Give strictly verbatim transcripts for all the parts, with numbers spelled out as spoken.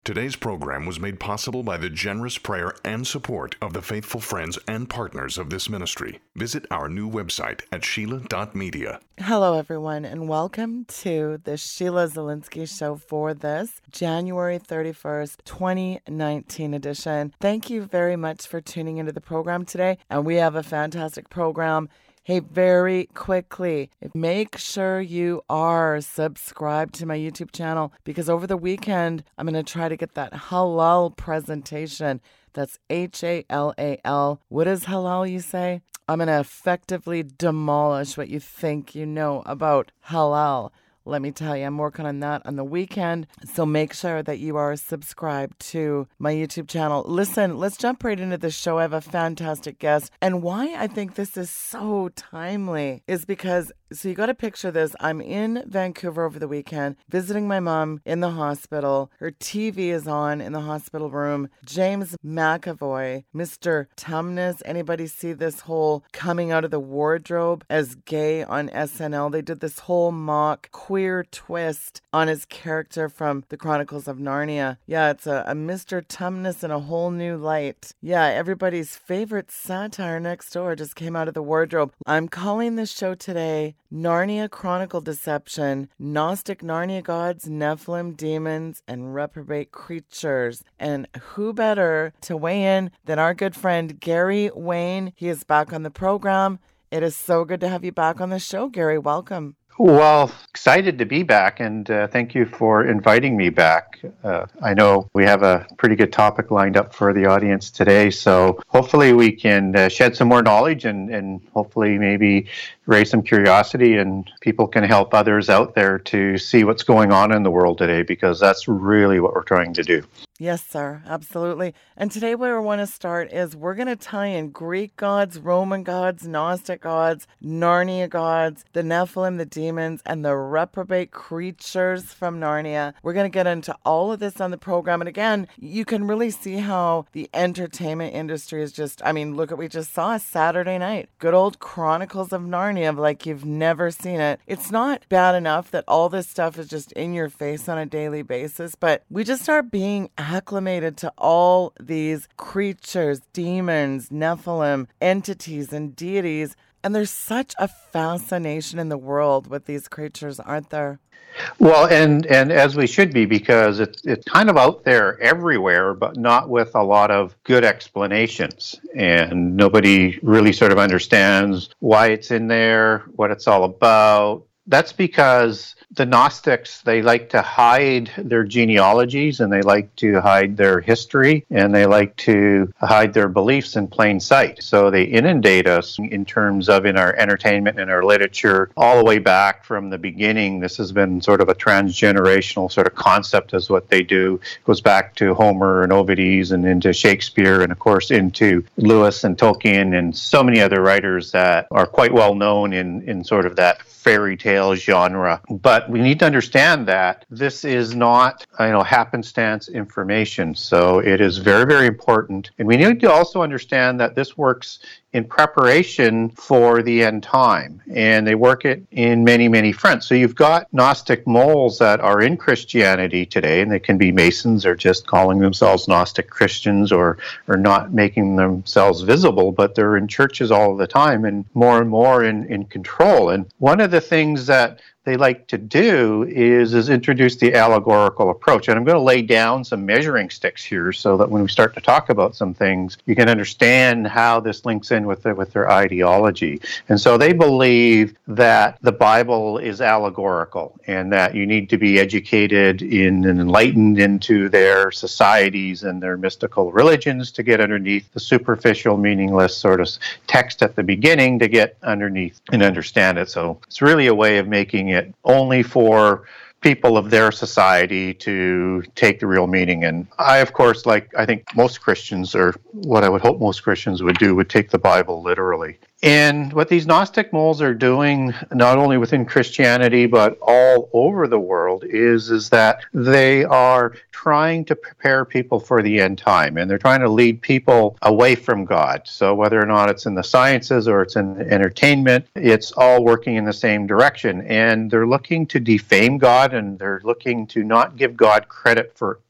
Today's program was made possible by the generous prayer and support of the faithful friends and partners of this ministry. Visit our new website at sheila dot media. Hello, everyone, and welcome to the Sheila Zilinsky Show for this January thirty-first, twenty nineteen edition. Thank you very much for tuning into the program today, and we have a fantastic program. Hey, very quickly, make sure you are subscribed to my YouTube channel, because over the weekend, I'm going to try to get that halal presentation. That's H A L A L. What is halal, you say? I'm going to effectively demolish what you think you know about halal. Let me tell you, I'm working on that on the weekend. So make sure that you are subscribed to my YouTube channel. Listen, let's jump right into the show. I have a fantastic guest. And why I think this is so timely is because, so you got to picture this. I'm in Vancouver over the weekend, visiting my mom in the hospital. Her T V is on in the hospital room. James McAvoy, Mister Tumnus. Anybody see this whole coming out of the wardrobe as gay on S N L? They did this whole mock queer twist on his character from the Chronicles of Narnia. Yeah, it's a, a Mister Tumnus in a whole new light. Yeah, everybody's favorite satire next door just came out of the wardrobe. I'm calling this show today Narnia Chronicle Deception, Gnostic Narnia Gods, Nephilim Demons, and Reprobate Creatures. And who better to weigh in than our good friend Gary Wayne? He is back on the program. It is so good to have you back on the show, Gary. Welcome. Well, excited to be back, and uh, thank you for inviting me back. Uh, I know we have a pretty good topic lined up for the audience today, so hopefully we can uh, shed some more knowledge and, and hopefully maybe raise some curiosity, and people can help others out there to see what's going on in the world today, because that's really what we're trying to do. Yes, sir. Absolutely. And today where we want to start is we're going to tie in Greek gods, Roman gods, Gnostic gods, Narnia gods, the Nephilim, the demons, and the reprobate creatures from Narnia. We're going to get into all of this on the program. And again, you can really see how the entertainment industry is just, I mean, look at what we just saw Saturday night. Good old Chronicles of Narnia, like you've never seen it. It's not bad enough that all this stuff is just in your face on a daily basis, but we just start being acclimated to all these creatures, demons, Nephilim, entities, and deities. And there's such a fascination in the world with these creatures, aren't there? Well, and, and as we should be, because it's, it's kind of out there everywhere, but not with a lot of good explanations. And nobody really sort of understands why it's in there, what it's all about. That's because the Gnostics, they like to hide their genealogies, and they like to hide their history, and they like to hide their beliefs in plain sight. So they inundate us in terms of in our entertainment and our literature all the way back from the beginning. This has been sort of a transgenerational sort of concept is what they do. It goes back to Homer and Ovides and into Shakespeare and, of course, into Lewis and Tolkien and so many other writers that are quite well known in, in sort of that fairy tale genre. But we need to understand that this is not, you know, happenstance information. So it is very, very important. And we need to also understand that this works in preparation for the end time. And they work it in many, many fronts. So you've got Gnostic moles that are in Christianity today, and they can be Masons or just calling themselves Gnostic Christians or, or not making themselves visible, but they're in churches all the time and more and more in, in control. And one of the things that they like to do is, is introduce the allegorical approach. And I'm going to lay down some measuring sticks here so that when we start to talk about some things, you can understand how this links in with, the, with their ideology. And so they believe that the Bible is allegorical and that you need to be educated in and enlightened into their societies and their mystical religions to get underneath the superficial, meaningless sort of text at the beginning to get underneath and understand it. So it's really a way of making it only for people of their society to take the real meaning. And I, of course, like I think most Christians, or what I would hope most Christians would do, would take the Bible literally. And what these Gnostic moles are doing, not only within Christianity, but all over the world, is, is that they are trying to prepare people for the end time. And they're trying to lead people away from God. So whether or not it's in the sciences or it's in entertainment, it's all working in the same direction. And they're looking to defame God, and they're looking to not give God credit for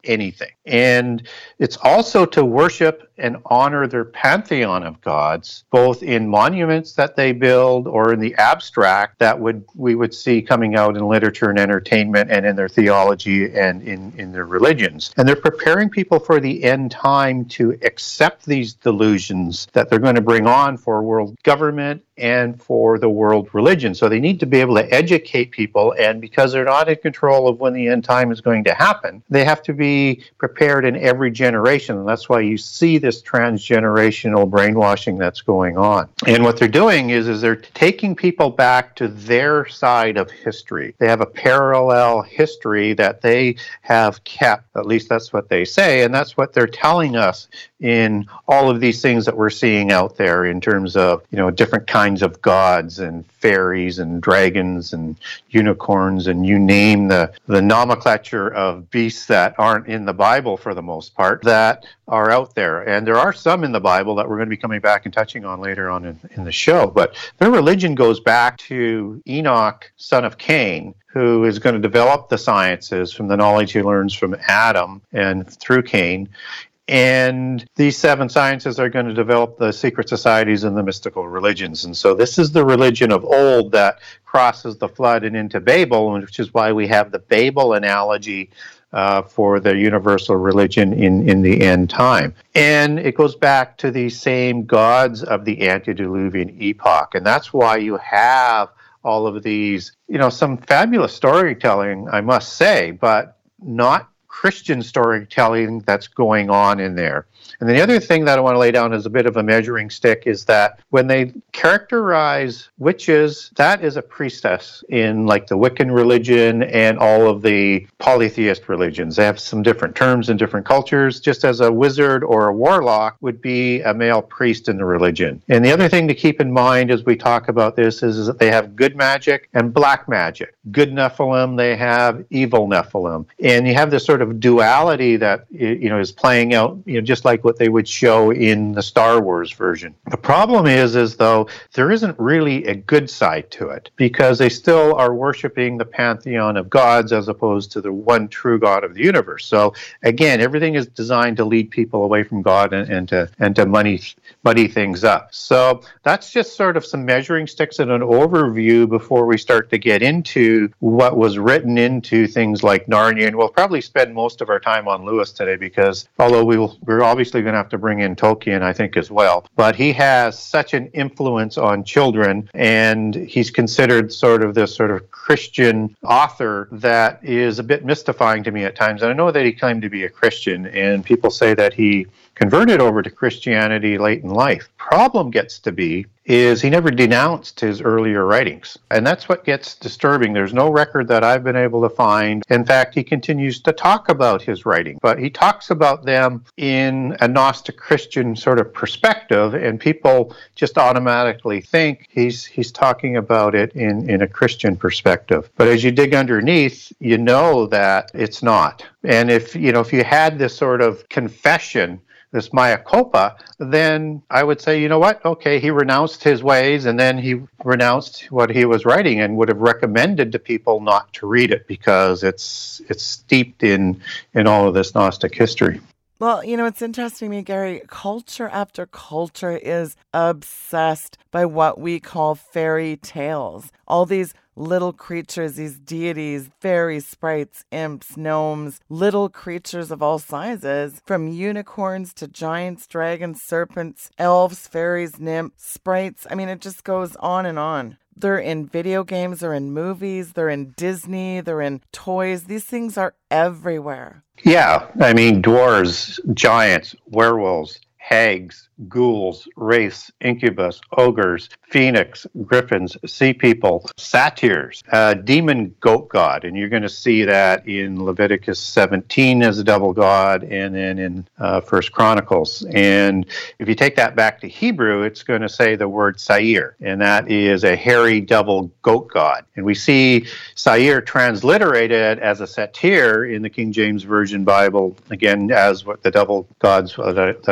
anything. And it's also to worship and honor their pantheon of gods, both in monuments that they build or in the abstract that would we would see coming out in literature and entertainment and in their theology and in, in their religions. And they're preparing people for the end time to accept these delusions that they're going to bring on for world government and for the world religion. So they need to be able to educate people, and because they're not in control of when the end time is going to happen, they have to be prepared in every generation. And that's why you see this transgenerational brainwashing that's going on. And what they're doing is, is they're taking people back to their side of history. They have a parallel history that they have kept, at least that's what they say, and that's what they're telling us in all of these things that we're seeing out there in terms of, you know, different kinds of gods and fairies and dragons and unicorns, and you name the, the nomenclature of beasts that aren't in the Bible for the most part that are out there. And there are some in the Bible that we're going to be coming back and touching on later on in, in the show. But their religion goes back to Enoch, son of Cain, who is going to develop the sciences from the knowledge he learns from Adam and through Cain. And these seven sciences are going to develop the secret societies and the mystical religions. And so this is the religion of old that crosses the flood and into Babel, which is why we have the Babel analogy uh, for the universal religion in, in the end time. And it goes back to the same gods of the antediluvian epoch. And that's why you have all of these, you know, some fabulous storytelling, I must say, but not Christian storytelling that's going on in there. And then the other thing that I want to lay down as a bit of a measuring stick is that when they characterize witches, that is a priestess in like the Wiccan religion and all of the polytheist religions. They have some different terms in different cultures, just as a wizard or a warlock would be a male priest in the religion. And the other thing to keep in mind as we talk about this is, is that they have good magic and black magic. Good Nephilim, they have evil Nephilim. And you have this sort of duality that, you know, is playing out, you know, just like what they would show in the Star Wars version. The problem is, is though, there isn't really a good side to it, because they still are worshiping the pantheon of gods as opposed to the one true God of the universe. So again, everything is designed to lead people away from God and, and to and to muddy, muddy things up. So that's just sort of some measuring sticks and an overview before we start to get into what was written into things like Narnia. And we'll probably spend most of our time on Lewis today, because although we will, we're obviously going to have to bring in Tolkien, I think, as well. But he has such an influence on children, and he's considered sort of this sort of Christian author that is a bit mystifying to me at times. And I know that he claimed to be a Christian, and people say that he converted over to Christianity late in life. Problem gets to be is he never denounced his earlier writings. And that's what gets disturbing. There's no record that I've been able to find. In fact, he continues to talk about his writing, but he talks about them in a Gnostic Christian sort of perspective, and people just automatically think he's he's talking about it in, in a Christian perspective. But as you dig underneath, you know that it's not. And if, you know, if you had this sort of confession, this mea culpa, then I would say, you know what, okay, he renounced his ways, and then he renounced what he was writing and would have recommended to people not to read it because it's it's steeped in, in all of this Gnostic history. Well, you know, it's interesting to me, Gary, culture after culture is obsessed by what we call fairy tales. All these little creatures, these deities, fairies, sprites, imps, gnomes, little creatures of all sizes, from unicorns to giants, dragons, serpents, elves, fairies, nymphs, sprites. I mean, it just goes on and on. They're in video games, they're in movies, they're in Disney, they're in toys. These things are everywhere. Yeah, I mean, dwarves, giants, werewolves, hags, ghouls, wraiths, incubus, ogres, phoenix, griffins, sea people, satyrs, uh, demon goat god. And you're going to see that in Leviticus seventeen as a double god, and then in uh, First Chronicles. And if you take that back to Hebrew, it's going to say the word Sair, and that is a hairy double goat god. And we see Sair transliterated as a satyr in the King James Version Bible, again, as what the double gods that I, that I was mentioning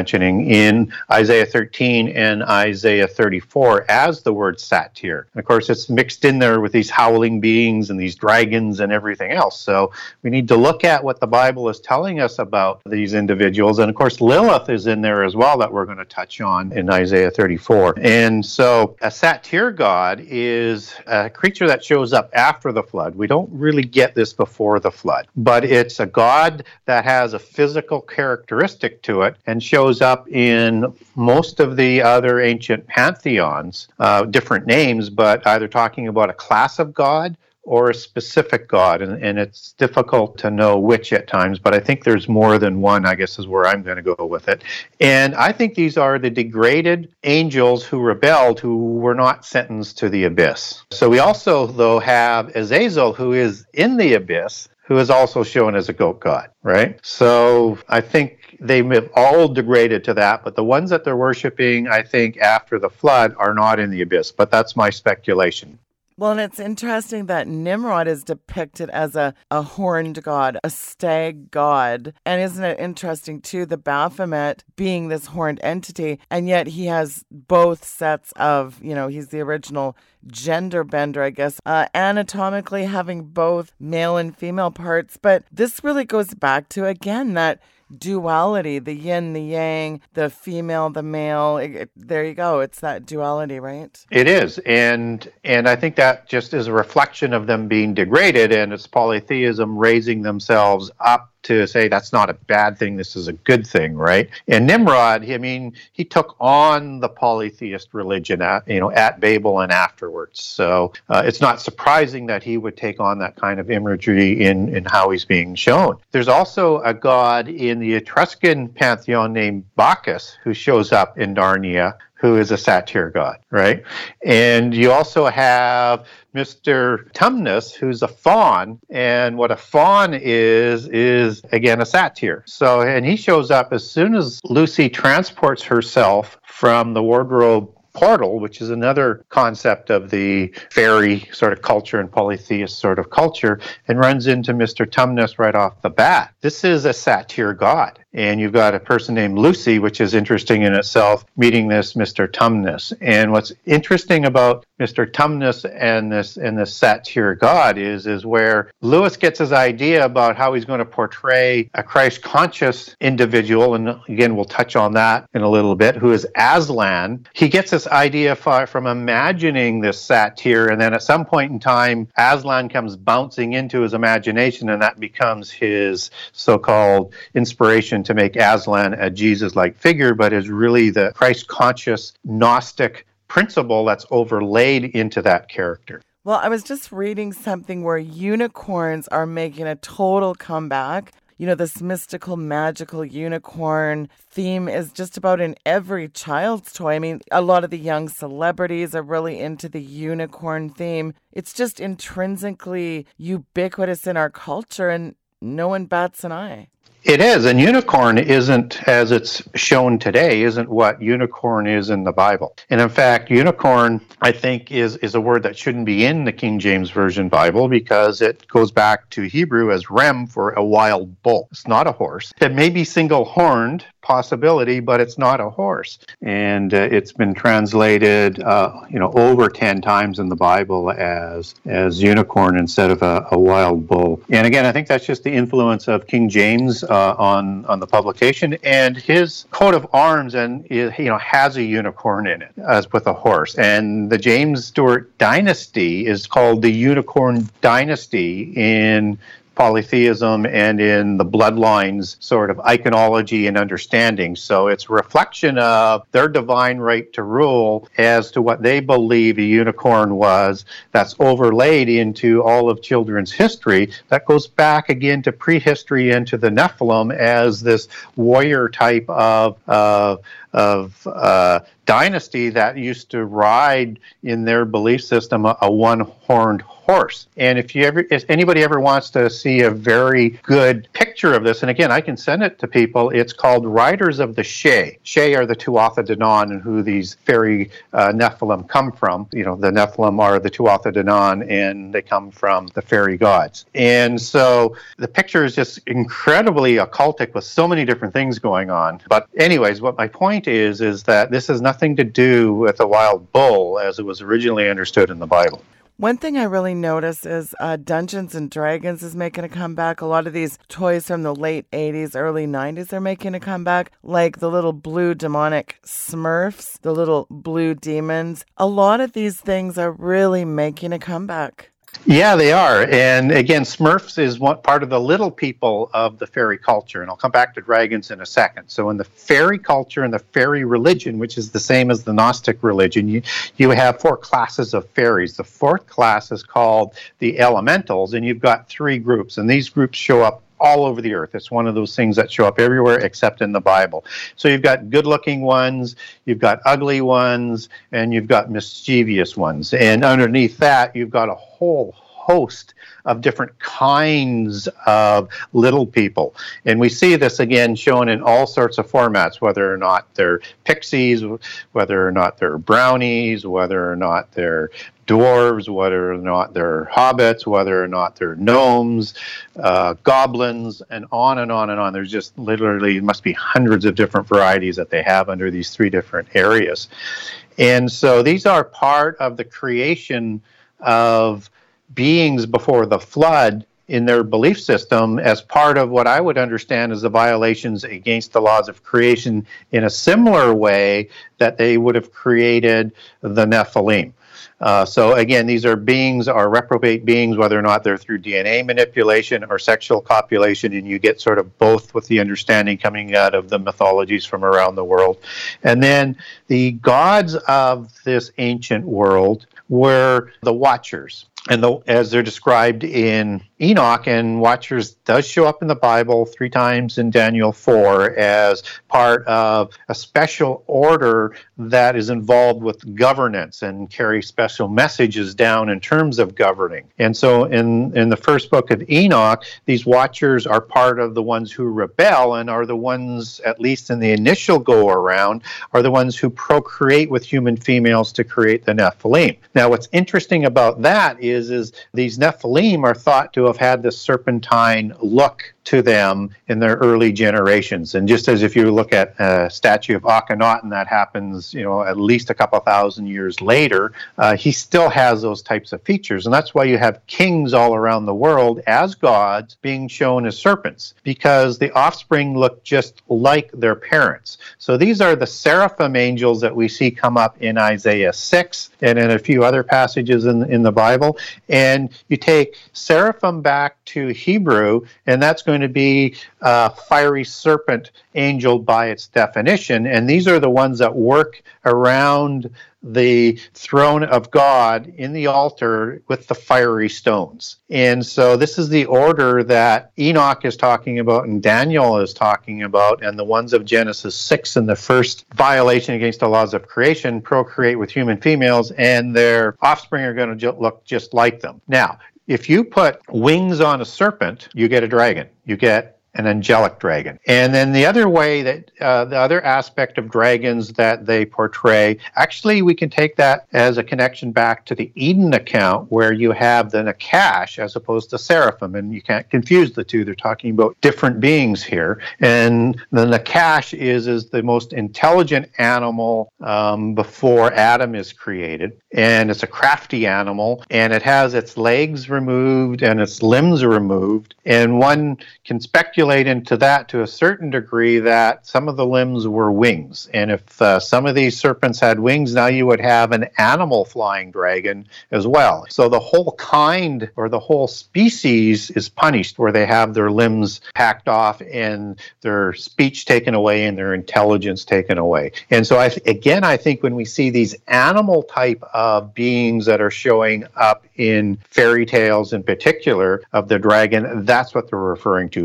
mentioning in Isaiah thirteen and Isaiah thirty-four as the word satyr. And of course, it's mixed in there with these howling beings and these dragons and everything else. So we need to look at what the Bible is telling us about these individuals. And of course, Lilith is in there as well that we're going to touch on in Isaiah thirty-four. And so a satyr god is a creature that shows up after the flood. We don't really get this before the flood, but it's a god that has a physical characteristic to it and shows up in most of the other ancient pantheons, uh, different names, but either talking about a class of god or a specific god, and, and it's difficult to know which at times, but I think there's more than one, I guess is where I'm going to go with it. And I think these are the degraded angels who rebelled, who were not sentenced to the abyss. So we also, though, have Azazel, who is in the abyss, who is also shown as a goat god, right? So I think they have all degraded to that, but the ones that they're worshiping, I think, after the flood are not in the abyss, but that's my speculation. Well, and it's interesting that Nimrod is depicted as a, a horned god, a stag god. And isn't it interesting, too, the Baphomet being this horned entity, and yet he has both sets of, you know, he's the original gender bender, I guess, uh, anatomically having both male and female parts. But this really goes back to, again, that duality, the yin, the yang, the female, the male. It, it, there you go. It's that duality, right? It is. And and I think that just is a reflection of them being degraded, and it's polytheism raising themselves up to say that's not a bad thing, this is a good thing, right? And Nimrod, I mean, he took on the polytheist religion at, you know, at Babel and afterwards. So uh, it's not surprising that he would take on that kind of imagery in, in how he's being shown. There's also a god in the Etruscan pantheon named Bacchus who shows up in Narnia, who is a satyr god, right? And you also have Mister Tumnus, who's a faun, and what a faun is, is, again, a satyr. So, and he shows up as soon as Lucy transports herself from the wardrobe portal, which is another concept of the fairy sort of culture and polytheist sort of culture, and runs into Mister Tumnus right off the bat. This is a satyr god. And you've got a person named Lucy, which is interesting in itself, meeting this Mister Tumnus. And what's interesting about Mister Tumnus and this and this satyr god is, is where Lewis gets his idea about how he's going to portray a Christ-conscious individual, and again, we'll touch on that in a little bit, who is Aslan. He gets this idea from imagining this satyr, and then at some point in time, Aslan comes bouncing into his imagination, and that becomes his so-called inspiration to make Aslan a Jesus-like figure, but is really the Christ-conscious Gnostic principle that's overlaid into that character. Well, I was just reading something where unicorns are making a total comeback. You know, this mystical, magical unicorn theme is just about in every child's toy. I mean, a lot of the young celebrities are really into the unicorn theme. It's just intrinsically ubiquitous in our culture, and no one bats an eye. It is, and unicorn isn't, as it's shown today, isn't what unicorn is in the Bible. And in fact, unicorn, I think, is, is a word that shouldn't be in the King James Version Bible because it goes back to Hebrew as rem for a wild bull. It's not a horse. It may be single-horned, possibility, but it's not a horse. And uh, it's been translated, uh, you know, over ten times in the Bible as as unicorn instead of a, a wild bull. And again, I think that's just the influence of King James uh, on on the publication, and his coat of arms, and you know, has a unicorn in it as with a horse. And the James Stewart dynasty is called the Unicorn Dynasty in polytheism and in the bloodlines sort of iconology and understanding. So it's a reflection of their divine right to rule as to what they believe a unicorn was, that's overlaid into all of children's history. That goes back again to prehistory and to the Nephilim as this warrior type of uh, of uh, dynasty that used to ride in their belief system a, a one-horned horse. And if you ever, if anybody ever wants to see a very good picture of this, and again, I can send it to people, it's called Riders of the Shay. Shay are the Tuatha De Danann, and who these fairy uh, Nephilim come from. You know, the Nephilim are the Tuatha De Danann, and they come from the fairy gods. And so the picture is just incredibly occultic with so many different things going on. But anyways, what my point is, is that this has nothing to do with a wild bull as it was originally understood in the Bible. One thing I really noticed is uh, Dungeons and Dragons is making a comeback. A lot of these toys from the late eighties, early nineties are making a comeback, like the little blue demonic Smurfs, the little blue demons. A lot of these things are really making a comeback. Yeah, they are. And again, Smurfs is one part of the little people of the fairy culture. And I'll come back to dragons in a second. So in the fairy culture and the fairy religion, which is the same as the Gnostic religion, you, you have four classes of fairies. The fourth class is called the elementals, and you've got three groups. And these groups show up all over the earth. It's one of those things that show up everywhere except in the Bible. So you've got good-looking ones, you've got ugly ones, and you've got mischievous ones. And underneath that, you've got a whole host of different kinds of little people. And we see this again shown in all sorts of formats, whether or not they're pixies, whether or not they're brownies, whether or not they're dwarves, whether or not they're hobbits, whether or not they're gnomes, uh, goblins, and on and on and on. There's just literally must be hundreds of different varieties that they have under these three different areas. And so these are part of the creation of beings before the flood in their belief system as part of what I would understand as the violations against the laws of creation in a similar way that they would have created the Nephilim. Uh, so again, these are beings, are reprobate beings, whether or not they're through D N A manipulation or sexual copulation, and you get sort of both with the understanding coming out of the mythologies from around the world. And then the gods of this ancient world were the Watchers. And the, as they're described in Enoch, and Watchers does show up in the Bible three times in Daniel four as part of a special order that is involved with governance and carry special messages down in terms of governing. And so in, in the first book of Enoch, these Watchers are part of the ones who rebel and are the ones, at least in the initial go-around, are the ones who procreate with human females to create the Nephilim. Now, what's interesting about that is Is, is these Nephilim are thought to have had this serpentine look to them in their early generations. And just as if you look at a statue of Akhenaten, that happens, you know, at least a couple thousand years later, uh, he still has those types of features. And that's why you have kings all around the world as gods being shown as serpents, because the offspring look just like their parents. So these are the seraphim angels that we see come up in Isaiah six and in a few other passages in, in the Bible. And you take seraphim back to Hebrew, and that's going to be a fiery serpent angel by its definition. And these are the ones that work around the throne of God in the altar with the fiery stones. And so this is the order that Enoch is talking about and Daniel is talking about, and the ones of Genesis six in the first violation against the laws of creation procreate with human females, and their offspring are going to ju- look just like them. Now, if you put wings on a serpent, you get a dragon. You get an angelic dragon. And then the other way that, uh, the other aspect of dragons that they portray, actually we can take that as a connection back to the Eden account where you have the Nakash as opposed to seraphim, and you can't confuse the two. They're talking about different beings here. And the Nakash is, is the most intelligent animal um, before Adam is created. And it's a crafty animal, and it has its legs removed and its limbs removed. And one can speculate into that to a certain degree that some of the limbs were wings. And if uh, some of these serpents had wings, now you would have an animal flying dragon as well. So the whole kind or the whole species is punished where they have their limbs hacked off and their speech taken away and their intelligence taken away. And so I th- again, I think when we see these animal type of beings that are showing up in fairy tales in particular of the dragon, that's what they're referring to. Because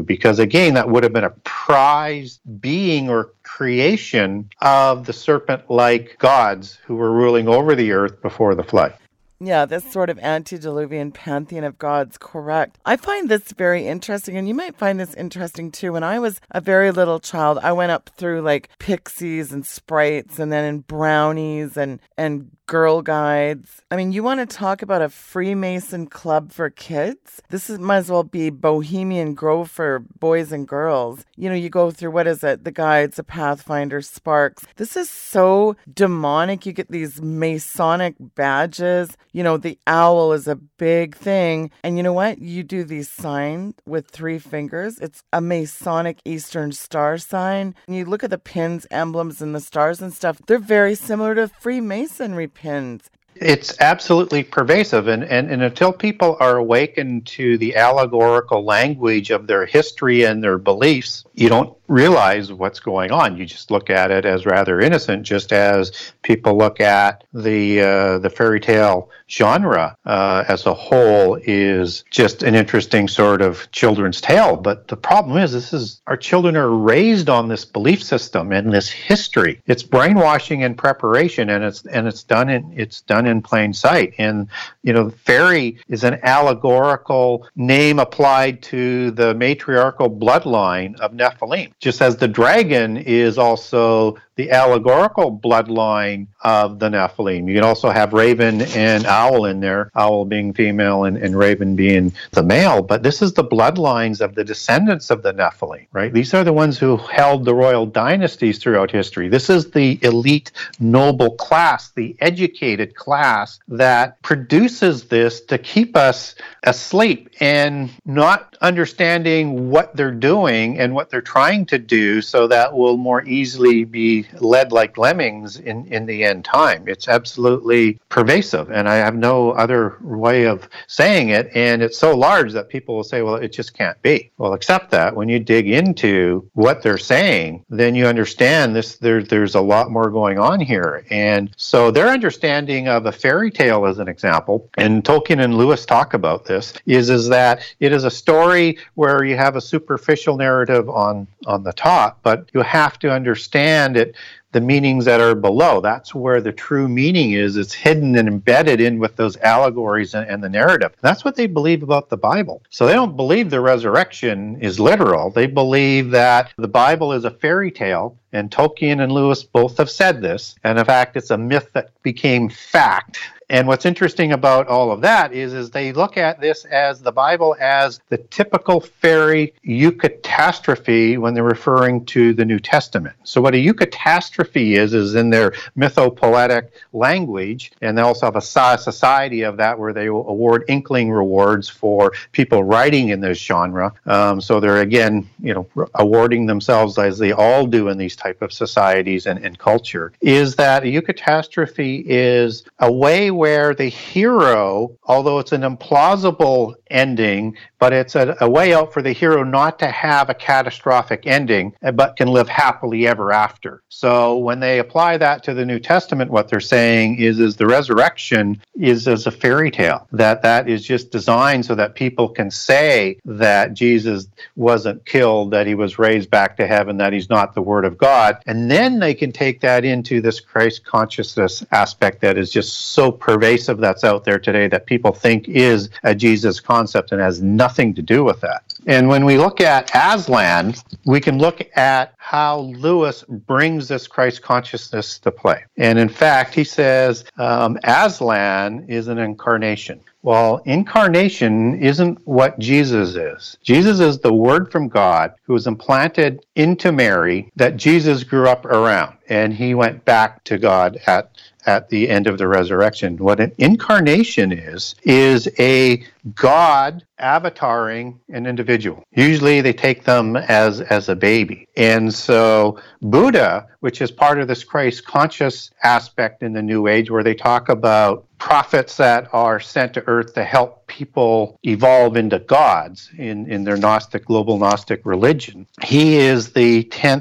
again, that would have been a prized being or creation of the serpent-like gods who were ruling over the earth before the flood. Yeah, this sort of antediluvian pantheon of gods, correct. I find this very interesting, and you might find this interesting too. When I was a very little child, I went up through like Pixies and Sprites, and then in Brownies and, and Girl Guides. I mean, you want to talk about a Freemason club for kids? This is, might as well be Bohemian Grove for boys and girls. You know, you go through, what is it? The Guides, the Pathfinder, Sparks. This is so demonic. You get these Masonic badges. You know, the owl is a big thing. And you know what? You do these signs with three fingers. It's a Masonic Eastern Star sign. And you look at the pins, emblems, and the stars and stuff. They're very similar to Freemasonry pins. It's absolutely pervasive, and, and, and until people are awakened to the allegorical language of their history and their beliefs, you don't realize what's going on. You just look at it as rather innocent, just as people look at the uh, the fairy tale genre uh, as a whole is just an interesting sort of children's tale. But the problem is, this is our children are raised on this belief system and this history. It's brainwashing and preparation, and it's and it's done in it's done in plain sight. And you know, fairy is an allegorical name applied to the matriarchal bloodline of Nephilim, just as the dragon is also the allegorical bloodline of the Nephilim. You can also have raven and owl in there, owl being female and, and raven being the male, but this is the bloodlines of the descendants of the Nephilim, right? These are the ones who held the royal dynasties throughout history. This is the elite noble class, the educated class that produces this to keep us asleep and not understanding what they're doing and what they're trying to do, so that we'll more easily be led like lemmings in, in the end time. It's absolutely pervasive, and I have no other way of saying it, and it's so large that people will say, well, it just can't be. Well, except that when you dig into what they're saying, then you understand this. There, there's a lot more going on here. And so their understanding of a fairy tale, as an example, and Tolkien and Lewis talk about this, is, is that it is a story where you have a superficial narrative on, on the top, but you have to understand it, the meanings that are below. That's where the true meaning is. It's hidden and embedded in with those allegories and, and the narrative. And that's what they believe about the Bible. So they don't believe the resurrection is literal. They believe that the Bible is a fairy tale, and Tolkien and Lewis both have said this. And in fact, it's a myth that became fact. And what's interesting about all of that is, is they look at this as the Bible as the typical fairy eucatastrophe when they're referring to the New Testament. So what a eucatastrophe is, is in their mythopoetic language, and they also have a society of that where they award inkling rewards for people writing in this genre. Um, so they're, again, you know, awarding themselves, as they all do in these type of societies and, and culture, is that a eucatastrophe is a way where the hero, although it's an implausible ending, but it's a, a way out for the hero not to have a catastrophic ending, but can live happily ever after. So when they apply that to the New Testament, what they're saying is, is the resurrection is as a fairy tale, that that is just designed so that people can say that Jesus wasn't killed, that he was raised back to heaven, that he's not the Word of God. And then they can take that into this Christ consciousness aspect that is just so pervasive that's out there today, that people think is a Jesus concept and has nothing to do with that. And when we look at Aslan, we can look at how Lewis brings this Christ consciousness to play. And in fact, he says um, Aslan is an incarnation. Well, incarnation isn't what Jesus is. Jesus is the Word from God who was implanted into Mary that Jesus grew up around, and he went back to God at at the end of the resurrection. What an incarnation is, is a God avataring an individual. Usually they take them as, as a baby. And so Buddha, which is part of this Christ conscious aspect in the New Age, where they talk about prophets that are sent to earth to help people evolve into gods in, in their Gnostic, global Gnostic religion. He is the tenth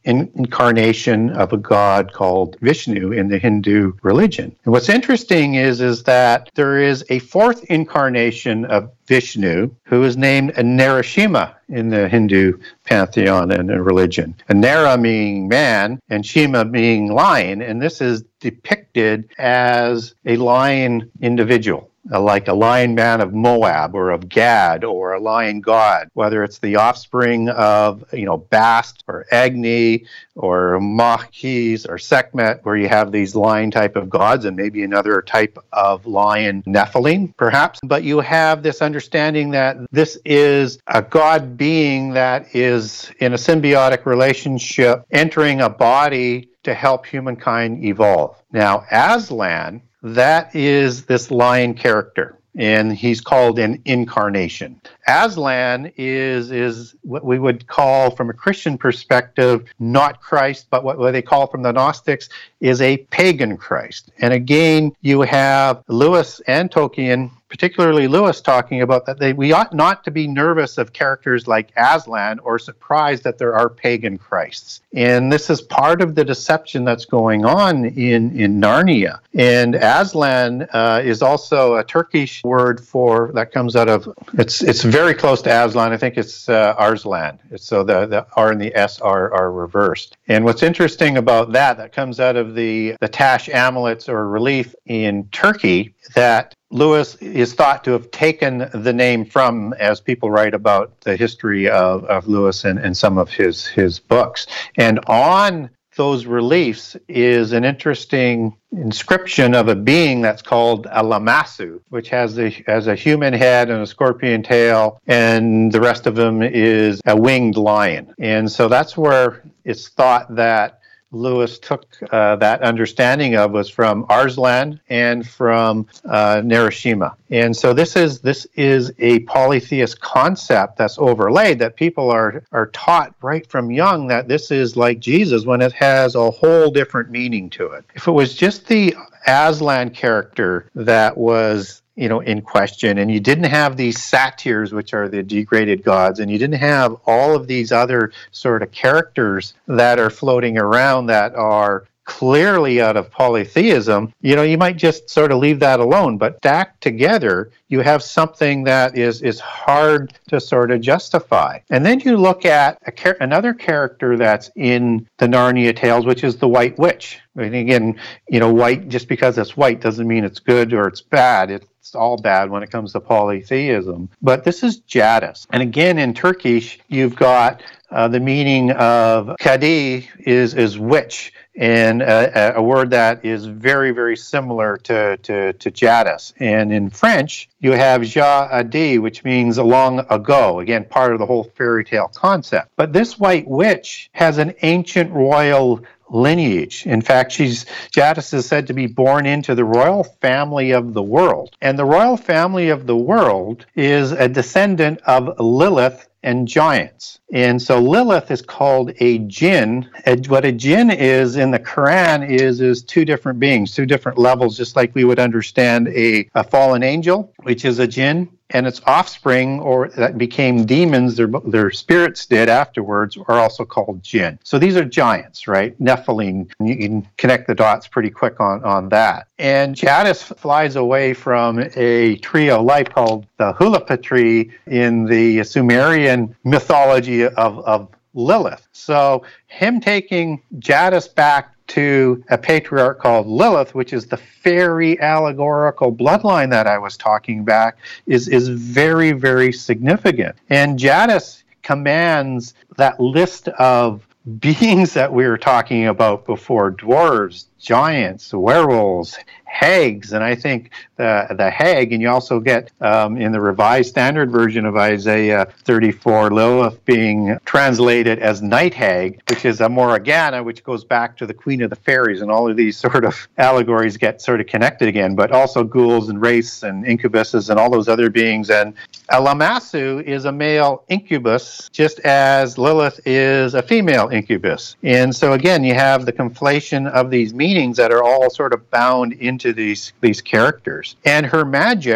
in- incarnation of a god called Vishnu in the Hindu religion. And what's interesting is, is that there is a fourth incarnation of Vishnu, who is named Narashima in the Hindu pantheon and religion. And Nara meaning man, and Shima meaning lion, and this is depicted as a lion individual, like a lion man of Moab or of Gad or a lion god, whether it's the offspring of, you know, Bast or Agni or Machis or Sekhmet, where you have these lion type of gods, and maybe another type of lion Nephilim, perhaps. But you have this understanding that this is a god being that is in a symbiotic relationship, entering a body to help humankind evolve. Now, Aslan, that is this lion character, and he's called an incarnation. Aslan is is what we would call, from a Christian perspective, not Christ, but what, what they call from the Gnostics is a pagan Christ. And again, you have Lewis and Tolkien, particularly Lewis, talking about that they, we ought not to be nervous of characters like Aslan or surprised that there are pagan Christs. And this is part of the deception that's going on in, in Narnia. And Aslan uh, is also a Turkish word for, that comes out of, it's it's very close to Aslan. I think it's uh, Arslan. It's, so the, the R and the S are, are reversed. And what's interesting about that, that comes out of the, the Tash amulets or relief in Turkey, that Lewis is thought to have taken the name from, as people write about the history of, of Lewis and, and some of his, his books. And on those reliefs is an interesting inscription of a being that's called a Lamassu, which has a, has a human head and a scorpion tail, and the rest of them is a winged lion. And so that's where it's thought that Lewis took uh, that understanding of, was from Arslan and from uh, Narashima. And so this is this is a polytheist concept that's overlaid, that people are, are taught right from young that this is like Jesus, when it has a whole different meaning to it. If it was just the Aslan character that was, you know, in question, and you didn't have these satyrs, which are the degraded gods, and you didn't have all of these other sort of characters that are floating around that are clearly out of polytheism, you know, you might just sort of leave that alone. But stacked together, you have something that is is hard to sort of justify. And then you look at a char- another character that's in the Narnia tales, which is the White Witch. And again, you know, white, just because it's white doesn't mean it's good or it's bad. It's all bad when it comes to polytheism. But this is Jadis. And again, in Turkish, you've got uh, the meaning of Kadi is, is witch, and a, a word that is very, very similar to, to, to Jadis. And in French, you have Ja Adi, which means long ago. Again, part of the whole fairy tale concept. But this White Witch has an ancient royal lineage. In fact, she's Jadis is said to be born into the royal family of the world. And the royal family of the world is a descendant of Lilith and giants. And so Lilith is called a jinn. And what a jinn is in the Quran is, is two different beings, two different levels, just like we would understand a, a fallen angel, which is a jinn, and its offspring, or that became demons, their, their spirits did afterwards, are also called jinn. So these are giants, right? Nephilim. You can connect the dots pretty quick on, on that. And Jadis flies away from a tree of life called the Hulapa tree in the Sumerian mythology of, of Lilith. So him taking Jadis back to a patriarch called Lilith, which is the fairy allegorical bloodline that I was talking about, is, is very, very significant. And Jadis commands that list of beings that we were talking about before: dwarves, giants, werewolves, hags, and I think the the hag, and you also get um, in the Revised Standard Version of Isaiah thirty-four, Lilith being translated as night hag, which is a Morgana, which goes back to the Queen of the Fairies, and all of these sort of allegories get sort of connected again, but also ghouls and wraiths and incubuses and all those other beings. And a Lamassu is a male incubus, just as Lilith is a female incubus. And so again, you have the conflation of these meanings that are all sort of bound into these these characters. And her magic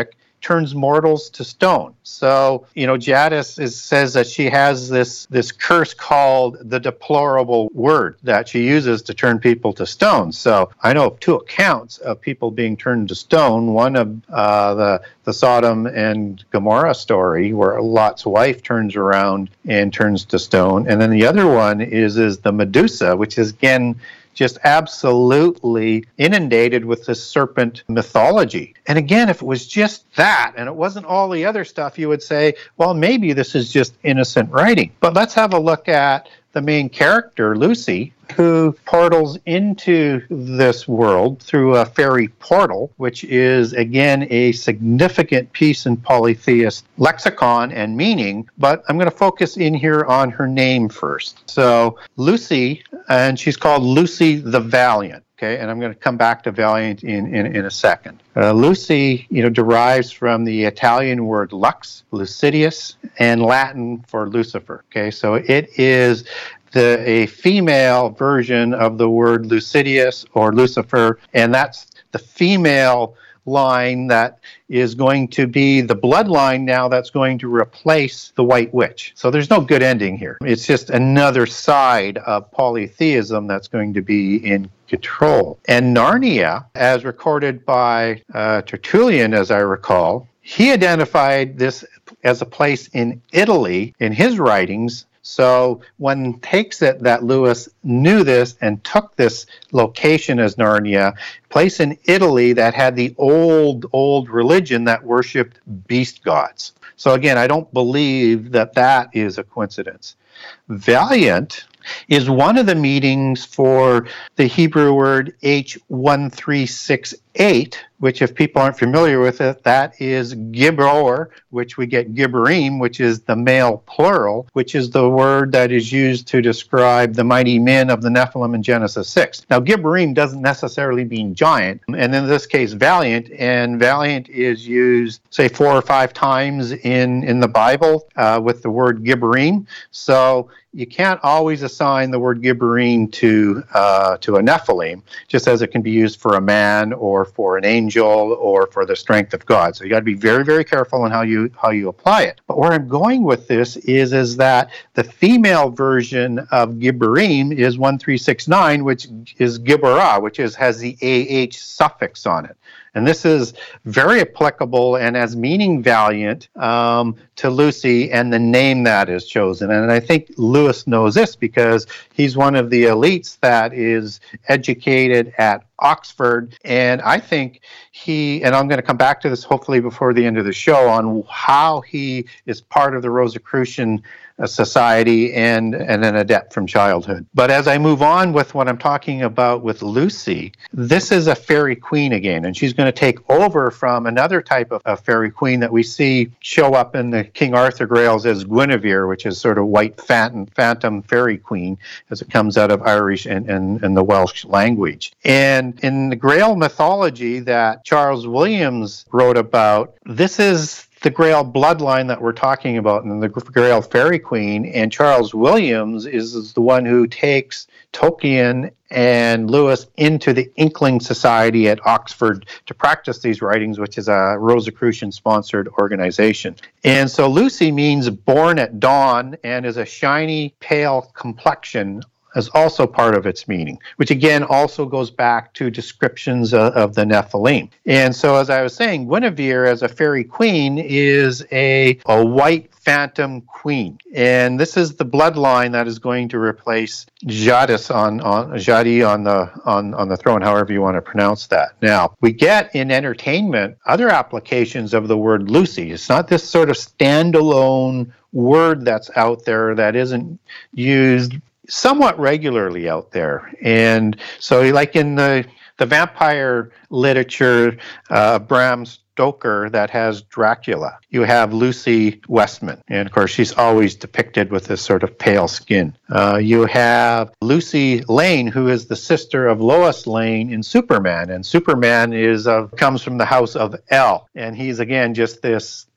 turns mortals to stone. So, you know, Jadis is, says that she has this, this curse called the deplorable word that she uses to turn people to stone. So I know of two accounts of people being turned to stone. One of uh, the, the Sodom and Gomorrah story, where Lot's wife turns around and turns to stone. And then the other one is, is the Medusa, which is, again, just absolutely inundated with this serpent mythology. And again, if it was just that, and it wasn't all the other stuff, you would say, well, maybe this is just innocent writing. But let's have a look at the main character, Lucy, who portals into this world through a fairy portal, which is, again, a significant piece in polytheist lexicon and meaning. But I'm going to focus in here on her name first. So Lucy, and she's called Lucy the Valiant. Okay, and I'm going to come back to Valiant in, in, in a second. Uh, Lucy, you know, derives from the Italian word lux, lucidius, and Latin for Lucifer. Okay, so it is the a female version of the word Lucidius or Lucifer, and that's the female line that is going to be the bloodline now that's going to replace the White Witch. So there's no good ending here. It's just another side of polytheism that's going to be in control. And Narnia, as recorded by uh, Tertullian, as I recall, he identified this as a place in Italy in his writings. So one takes it that Lewis knew this and took this location as Narnia, place in Italy that had the old, old religion that worshipped beast gods. So again, I don't believe that that is a coincidence. Valiant is one of the meanings for the Hebrew word H one three six eight, which, if people aren't familiar with it, that is Gibbor, which we get Gibborim, which is the male plural, which is the word that is used to describe the mighty men of the Nephilim in Genesis six. Now, Gibborim doesn't necessarily mean giant, and in this case, valiant, and valiant is used, say, four or five times in, in the Bible uh, with the word Gibborim. So you can't always assign the word Gibborim to uh, to a Nephilim, just as it can be used for a man or for an angel or for the strength of God. So you got to be very, very careful in how you how you apply it. But where I'm going with this is is that the female version of Gibborim is one three six nine, which is Gibborah, which is has the A H suffix on it. And this is very applicable and as meaning valiant um, to Lucy and the name that is chosen. And I think Lewis knows this because he's one of the elites that is educated at Oxford. And I think he, and I'm going to come back to this hopefully before the end of the show, on how he is part of the Rosicrucian Society and, and an adept from childhood. But as I move on with what I'm talking about with Lucy, this is a fairy queen again, and she's going to take over from another type of, of fairy queen that we see show up in the King Arthur Grails as Guinevere, which is sort of white phantom, phantom fairy queen, as it comes out of Irish and, and, and the Welsh language. And in the Grail mythology that Charles Williams wrote about, this is the Grail bloodline that we're talking about, and the Grail Fairy Queen. And Charles Williams is, is the one who takes Tolkien and Lewis into the Inkling Society at Oxford to practice these writings, which is a Rosicrucian-sponsored organization. And so Lucy means born at dawn and is a shiny, pale complexion, is also part of its meaning, which again also goes back to descriptions of, of the Nephilim. And so, as I was saying, Guinevere as a fairy queen is a, a white phantom queen. And this is the bloodline that is going to replace Jadis on, on Jadi on the on, on the throne, however you want to pronounce that. Now, we get in entertainment other applications of the word Lucy. It's not this sort of standalone word that's out there that isn't used somewhat regularly out there. And so like in the, the vampire literature, uh, Bram Stoker that has Dracula, you have Lucy Westman. And of course, she's always depicted with this sort of pale skin. Uh, you have Lucy Lane, who is the sister of Lois Lane in Superman. And Superman is of, comes from the house of El. And he's, again, just this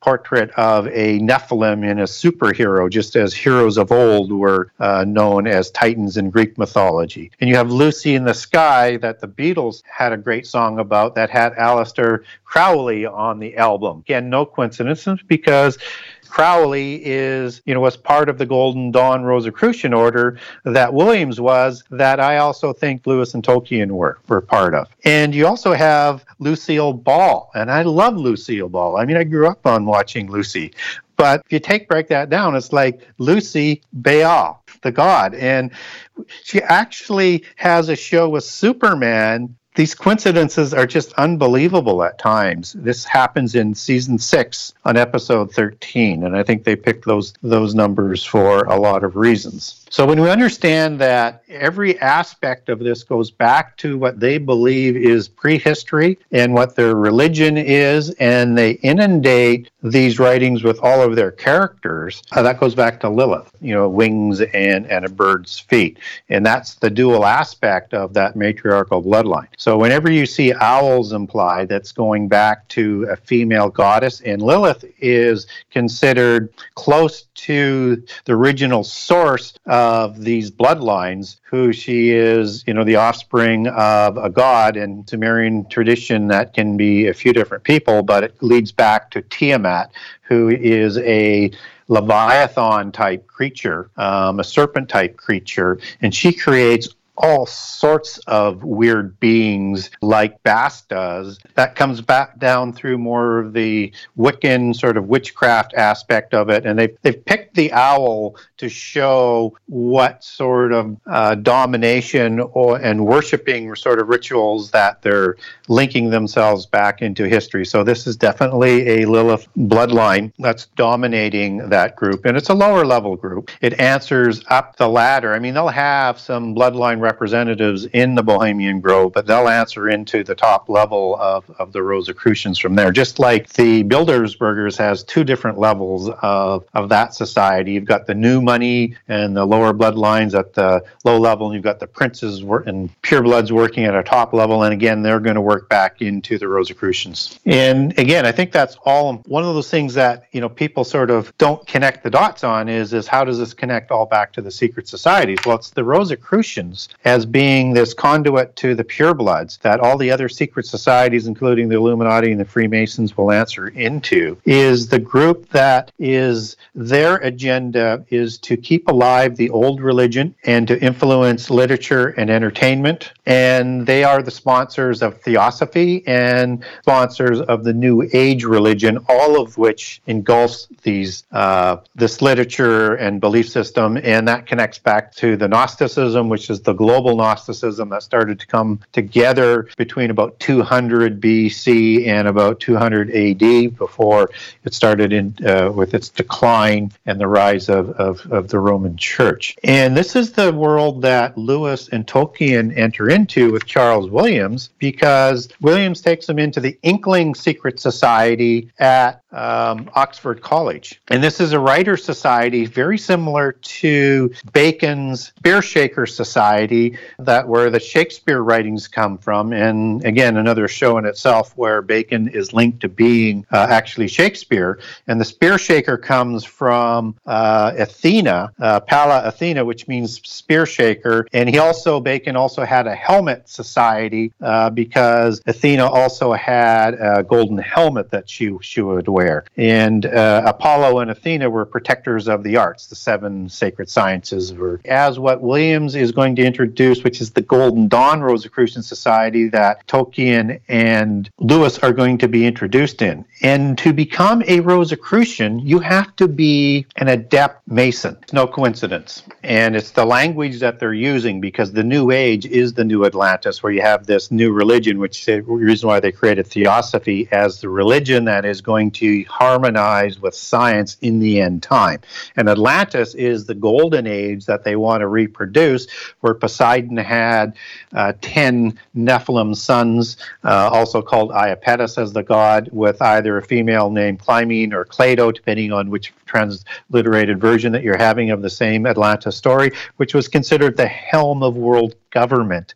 portrait of a Nephilim and a superhero, just as heroes of old were uh, known as Titans in Greek mythology. And you have Lucy in the Sky that the Beatles had a great song about that had Aleister Crowley on the album. Again, no coincidence, because Crowley is, you know, was part of the Golden Dawn Rosicrucian order that Williams was, that I also think Lewis and Tolkien were, were part of. And you also have Lucille Ball, and I love Lucille Ball. I mean, I grew up on watching Lucy. But if you take break that down, it's like Lucy Baal, the god. And she actually has a show with Superman. These coincidences are just unbelievable at times. This happens in season six on episode thirteen, and I think they picked those those numbers for a lot of reasons. So when we understand that every aspect of this goes back to what they believe is prehistory and what their religion is, and they inundate these writings with all of their characters, uh, that goes back to Lilith, you know, wings and, and a bird's feet. And that's the dual aspect of that matriarchal bloodline. So whenever you see owls implied, that's going back to a female goddess, and Lilith is considered close to the original source of these bloodlines, who she is, you know, the offspring of a god. In Sumerian tradition, that can be a few different people, but it leads back to Tiamat, who is a Leviathan-type creature, um, a serpent-type creature, and she creates all sorts of weird beings like Bast does. That comes back down through more of the Wiccan sort of witchcraft aspect of it, and they've, they've picked the owl to show what sort of uh, domination or, and worshiping sort of rituals that they're linking themselves back into history. So this is definitely a Lilith bloodline that's dominating that group, and it's a lower level group. It answers up the ladder. I mean, they'll have some bloodline representatives in the Bohemian Grove, but they'll answer into the top level of, of the Rosicrucians from there. Just like the Bilderbergers has two different levels of, of that society. You've got the new money and the lower bloodlines at the low level, and you've got the princes and purebloods working at a top level, and again, they're going to work back into the Rosicrucians. And again, I think that's all one of those things that, you know, people sort of don't connect the dots on is, is how does this connect all back to the secret societies? Well, it's the Rosicrucians as being this conduit to the purebloods that all the other secret societies, including the Illuminati and the Freemasons, will answer into, is the group that is their agenda is to keep alive the old religion and to influence literature and entertainment. And they are the sponsors of Theosophy and sponsors of the New Age religion, all of which engulfs these uh, this literature and belief system. And that connects back to the Gnosticism, which is the global Gnosticism that started to come together between about two hundred B C and about two hundred A D before it started in uh, with its decline and the rise of, of, of the Roman Church. And this is the world that Lewis and Tolkien enter into with Charles Williams, because Williams takes them into the Inkling Secret Society at um, Oxford College. And this is a writer society very similar to Bacon's Spear Shaker Society, that where the Shakespeare writings come from. And again, another show in itself where Bacon is linked to being uh, actually Shakespeare. And the Spear Shaker comes from uh, Athena, uh, Pala Athena, which means spear shaker. And he also, Bacon also had a helmet society uh, because Athena also had a golden helmet that she, she would wear. And uh, Apollo and Athena were protectors of the arts. The seven sacred sciences were, as what Williams is going to introduce, which is the Golden Dawn Rosicrucian Society that Tolkien and Lewis are going to be introduced in. And to become a Rosicrucian, you have to be an adept Mason. No coincidence. And it's the language that they're using, because the New Age is the New Atlantis, where you have this new religion, which is the reason why they created Theosophy as the religion that is going to harmonize with science in the end time. And Atlantis is the golden age that they want to reproduce, where Poseidon had uh, ten Nephilim sons, uh, also called Iapetus as the god, with either a female named Clymene or Clado, depending on which transliterated version that you're having of the same Atlantis story, which was considered the helm of world government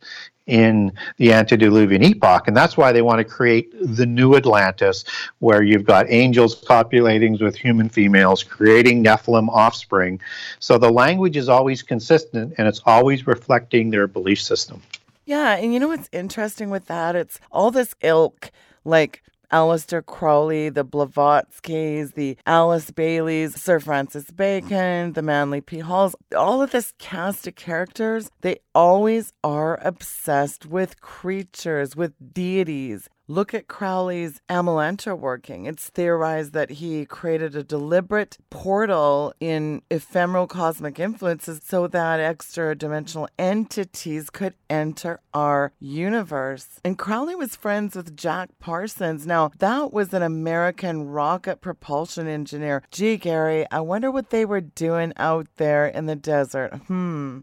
in the antediluvian epoch. And that's why they want to create the new Atlantis, where you've got angels copulating with human females, creating Nephilim offspring. So the language is always consistent, and it's always reflecting their belief system. Yeah, and you know what's interesting with that? It's all this ilk, like Aleister Crowley, the Blavatskys, the Alice Baileys, Sir Francis Bacon, the Manly P. Halls, all of this cast of characters, they always are obsessed with creatures, with deities. Look at Crowley's Amelantra working. It's theorized that he created a deliberate portal in ephemeral cosmic influences so that extra-dimensional entities could enter our universe. And Crowley was friends with Jack Parsons. Now, that was an American rocket propulsion engineer. Gee, Gary, I wonder what they were doing out there in the desert. Hmm.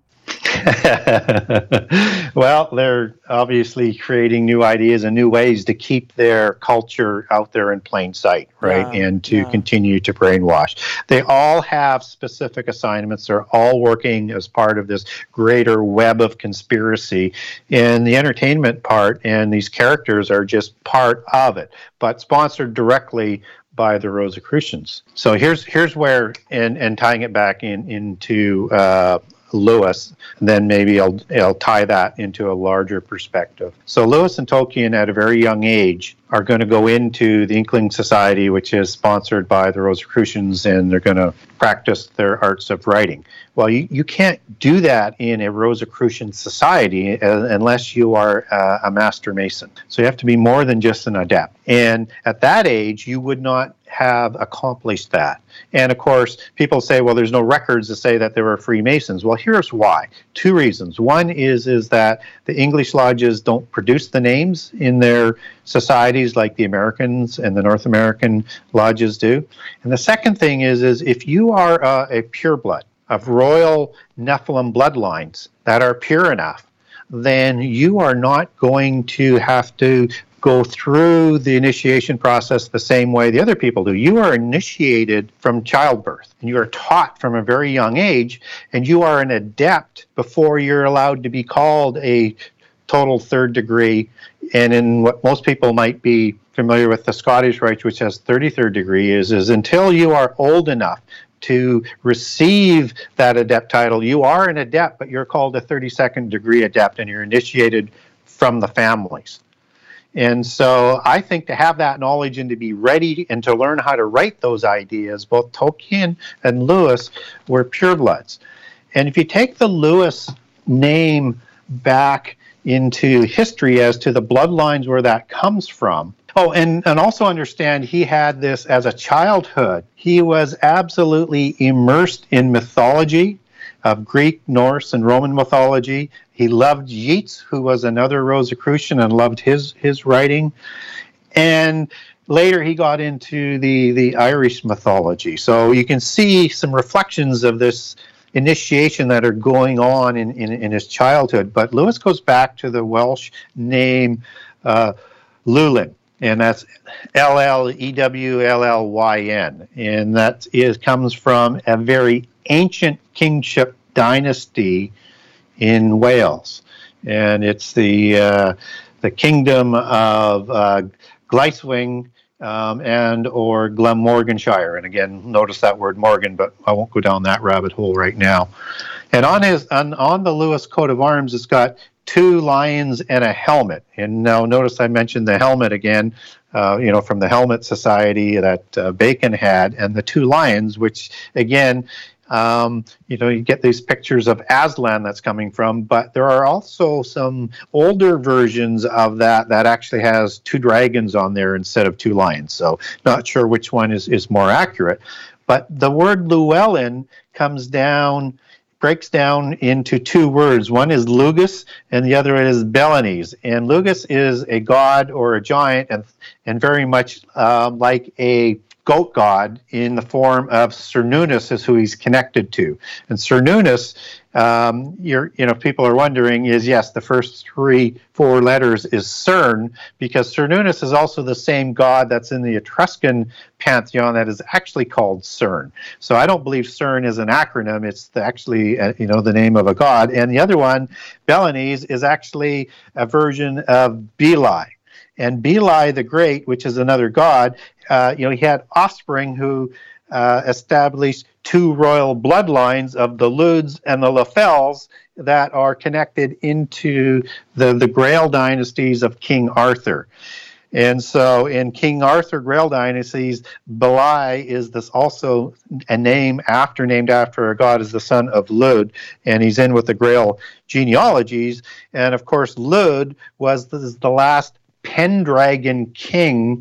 Well, they're obviously creating new ideas and new ways to keep their culture out there in plain sight, right? Yeah, and to yeah. continue to brainwash. They all have specific assignments. They're all working as part of this greater web of conspiracy. And the entertainment part and these characters are just part of it, but sponsored directly by the Rosicrucians. So here's here's where, and, and tying it back in into uh, Lewis, then maybe I'll, I'll tie that into a larger perspective. So Lewis and Tolkien at a very young age are going to go into the Inkling Society, which is sponsored by the Rosicrucians, and they're going to practice their arts of writing. Well, you, you can't do that in a Rosicrucian society uh, unless you are uh, a master mason. So you have to be more than just an adept. And at that age, you would not have accomplished that. And of course, people say, well, there's no records to say that there were Freemasons. Well, here's why. Two reasons. One is, is that the English lodges don't produce the names in their societies like the Americans and the North American lodges do. And the second thing is, is if you are uh, a pureblood of royal Nephilim bloodlines that are pure enough, then you are not going to have to go through the initiation process the same way the other people do. You are initiated from childbirth, and you are taught from a very young age, and you are an adept before you're allowed to be called a total third degree. And in what most people might be familiar with the Scottish Rite, which has thirty-third degree, is, is until you are old enough to receive that adept title, you are an adept, but you're called a thirty-second degree adept, and you're initiated from the families. And so I think to have that knowledge and to be ready and to learn how to write those ideas, both Tolkien and Lewis were purebloods. And if you take the Lewis name back into history as to the bloodlines where that comes from, oh, and, and also understand he had this as a childhood. He was absolutely immersed in mythology of Greek, Norse, and Roman mythology. He loved Yeats, who was another Rosicrucian, and loved his his writing. And later he got into the, the Irish mythology. So you can see some reflections of this initiation that are going on in, in, in his childhood. But Lewis goes back to the Welsh name uh, Llewellyn, and that's L L E W L L Y N. And that is comes from a very ancient kingship dynasty in Wales, and it's the uh, the kingdom of uh, Gleiswing um, and or Glamorganshire. And again, notice that word Morgan, but I won't go down that rabbit hole right now. And on his on, on the Lewis coat of arms, it's got two lions and a helmet. And now notice I mentioned the helmet again, uh, you know, from the Helmet Society that uh, Bacon had, and the two lions, which again, Um, you know, you get these pictures of Aslan that's coming from, but there are also some older versions of that that actually has two dragons on there instead of two lions. So not sure which one is, is more accurate. But the word Llewellyn comes down, breaks down into two words. One is Lugus and the other is Belenese. And Lugus is a god or a giant, and, and very much uh, like a goat god in the form of Cernunnos is who he's connected to. And Cernunnos um, you're, you know, people are wondering is, yes, the first three, four letters is CERN, because Cernunnos is also the same god that's in the Etruscan pantheon that is actually called CERN. So I don't believe CERN is an acronym. It's the, actually, uh, you know, the name of a god. And the other one, Belenese, is actually a version of Beli. And Beli the Great, which is another god, uh, you know, he had offspring who uh, established two royal bloodlines of the Luds and the Lafels that are connected into the, the Grail dynasties of King Arthur. And so in King Arthur Grail dynasties, Beli is this also a name after named after a god, is the son of Lud, and he's in with the Grail genealogies. And of course, Lud was the, the last Pendragon king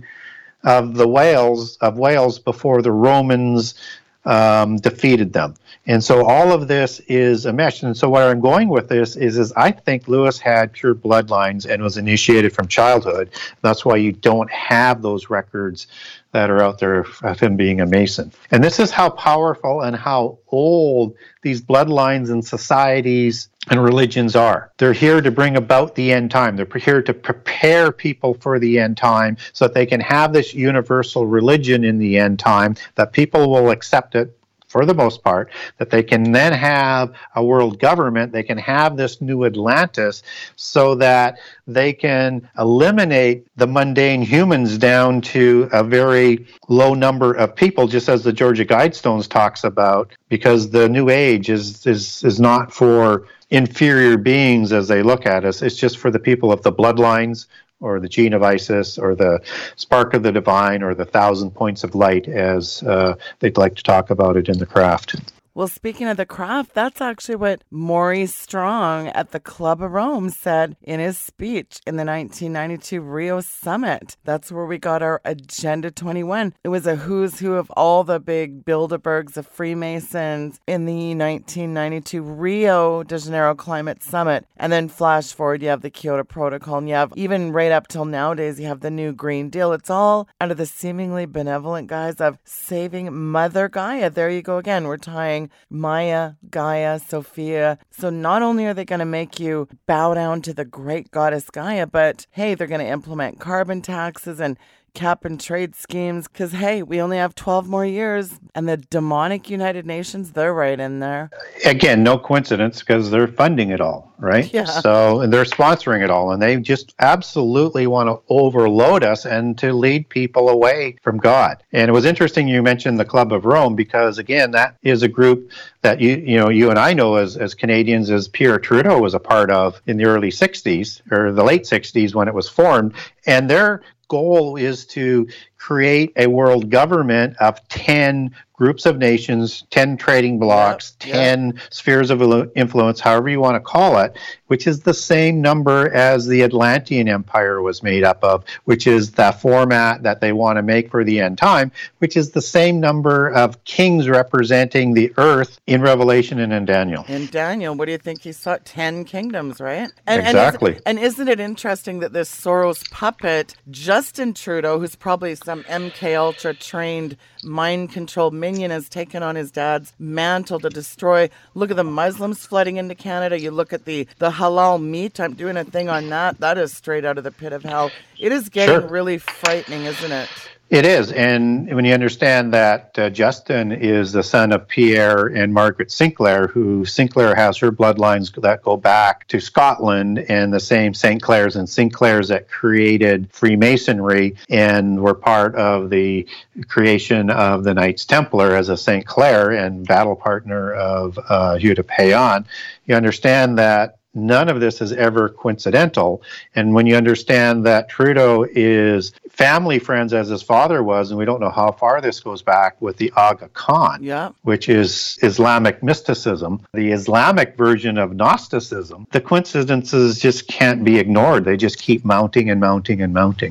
of the Wales of Wales before the Romans um, defeated them. And so all of this is a mesh. And so where I'm going with this is, is I think Lewis had pure bloodlines and was initiated from childhood. That's why you don't have those records that are out there of him being a Mason. And this is how powerful and how old these bloodlines and societies and religions are. They're here to bring about the end time. They're here to prepare people for the end time so that they can have this universal religion in the end time, that people will accept it for the most part, that they can then have a world government, they can have this new Atlantis, so that they can eliminate the mundane humans down to a very low number of people, just as the Georgia Guidestones talks about, because the new age is is is not for inferior beings as they look at us. It's just for the people of the bloodlines, or the gene of Isis, or the spark of the divine, or the thousand points of light, as uh, they'd like to talk about it in the craft. Well, speaking of the craft, that's actually what Maurice Strong at the Club of Rome said in his speech in the nineteen ninety-two Rio Summit. That's where we got our Agenda twenty-one. It was a who's who of all the big Bilderbergs of Freemasons in the nineteen ninety-two Rio de Janeiro Climate Summit. And then flash forward, you have the Kyoto Protocol, and you have, even right up till nowadays, you have the new Green Deal. It's all under the seemingly benevolent guise of saving Mother Gaia. There you go again. We're tying Maya, Gaia, Sophia. So not only are they going to make you bow down to the great goddess Gaia, but hey, they're going to implement carbon taxes and cap and trade schemes, because hey, we only have twelve more years, and the demonic United Nations, they're right in there. Again, no coincidence, because they're funding it all, right? Yeah. So, and they're sponsoring it all, and they just absolutely want to overload us and to lead people away from God. And it was interesting you mentioned the Club of Rome, because again, that is a group that you you know you and I know as as Canadians, as Pierre Trudeau was a part of in the early sixties or the late sixties when it was formed, and their goal is to create a world government of ten groups of nations, ten trading blocks, yep, ten yep. spheres of influence, however you want to call it, which is the same number as the Atlantean Empire was made up of, which is the format that they want to make for the end time, which is the same number of kings representing the earth in Revelation and in Daniel. In Daniel, what do you think he saw? Ten kingdoms, right? And, exactly. And, is, and isn't it interesting that this Soros puppet, Justin Trudeau, who's probably some M K Ultra trained mind control minion, has taken on his dad's mantle to destroy. Look at the Muslims flooding into Canada. You look at the, the halal meat. I'm doing a thing on that. That is straight out of the pit of hell. It is getting sure. really frightening, isn't it? It is, and when you understand that uh, Justin is the son of Pierre and Margaret Sinclair, who Sinclair has her bloodlines that go back to Scotland, and the same Saint Clairs and Sinclairs that created Freemasonry and were part of the creation of the Knights Templar as a Saint Clair and battle partner of uh, Hugh de Payan. You understand that none of this is ever coincidental. And when you understand that Trudeau is family friends as his father was, and we don't know how far this goes back, with the Aga Khan, yeah. which is Islamic mysticism, the Islamic version of Gnosticism, the coincidences just can't be ignored. They just keep mounting and mounting and mounting.